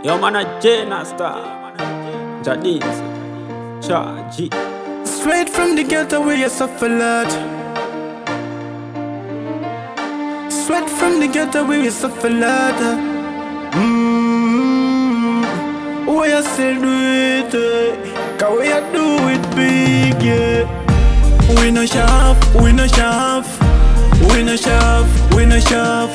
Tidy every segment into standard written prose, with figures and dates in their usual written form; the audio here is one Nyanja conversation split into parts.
Yo man a Jena Star, Jadis, Chargy. Straight from the ghetto where you suffer lot. Straight from the ghetto where you suffer lot. Why you still do it? Cause we you do it big, yeah. We no sharp, we no sharp. We no sharp, we no sharp.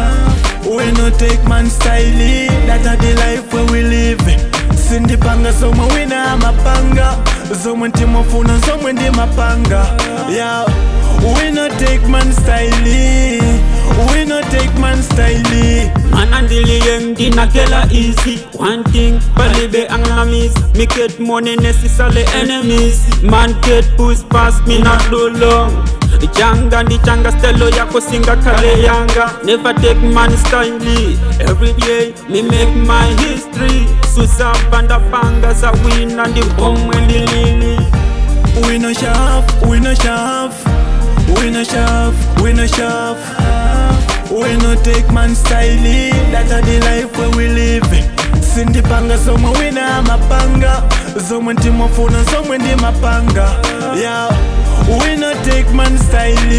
We no take man style. That a the life where we live. Sindi panga someone we na mapanga. Someone timofuna, someone di mapanga. Yeah, we no take man style. We no take man style. Man and the young dina kela easy. One thing, balibe ang lamis. Me get money necessarily enemies. Man get push past me not do long. Janga ndi changa stelo yako singa kale yanga. Never take man style. Every day me make my history. Susa banda panga za win and the bomb when the lily. We no sharp, we no sharp. We no sharp, we no sharp. We no take man style. That a the life where we live. Sindi panga someone we na mapanga. Someone timofuna, someone di mapanga. Yeah, we no take man style.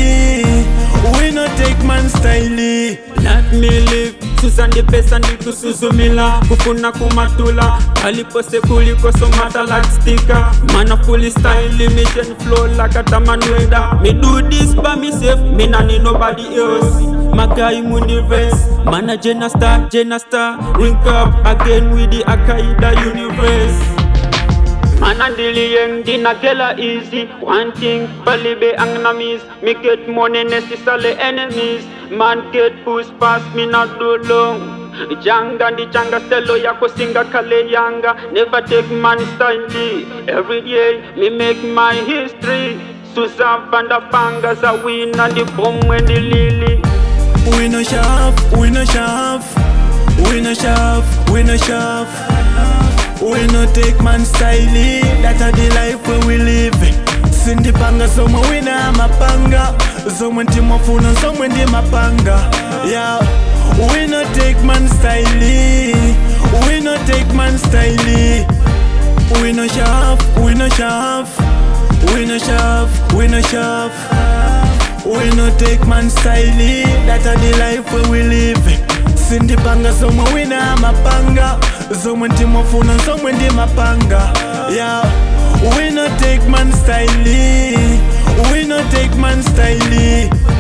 We no take man style. Let me live. Susandi pesa ndi kusuzumila. Kufuna kumatula. Alipose kuliko somata like sticker. Man a fully style. Me gen flow like a tamanweda. Me do this by myself. Me nah need nobody else. My guy universe. Man a Jena Star, Jena Star. Link up again with the Akaida universe. Man and the young dina kela easy. One thing, balibe ang namis. Me get money necessarily enemies. Man get push past me not do long. Janga ndi changa stelo yako singa kale yanga. Never take man style. Every day me make my history. Susa banda panga za win and the bomb when the lily. We no sharp, we no sharp. We no sharp, we no sharp. We no take man style. That a the life where we live. Sindi panga someone we na mapanga. Someone timofuna, someone di mapanga. Yeah, we no take man style. We no take man style. We no sharp, we no sharp. We no sharp, we no sharp. We no take man style. That a the life where we live. Sindi panga someone we na mapanga. Someone timofuna, someone di mapanga. Yeah, we no take man style. We no take man style.